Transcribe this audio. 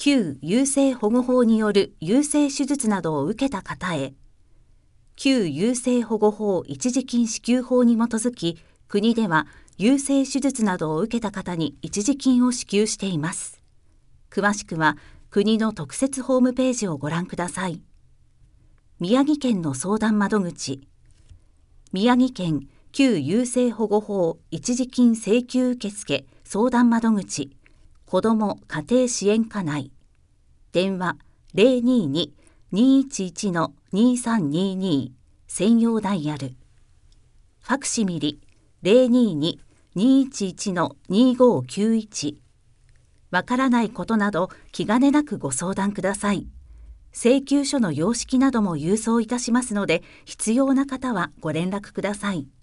旧優生保護法による優生手術などを受けた方へ、旧優生保護法一時金支給法に基づき、国では優生手術などを受けた方に一時金を支給しています。詳しくは国の特設ホームページをご覧ください。宮城県の相談窓口。宮城県旧優生保護法一時金請求受付相談窓口子ども家庭支援課内。電話022-211-2322専用ダイヤル。ファクシミリ022-211-2591。わからないことなど気兼ねなくご相談ください。請求書の様式なども郵送いたしますので、必要な方はご連絡ください。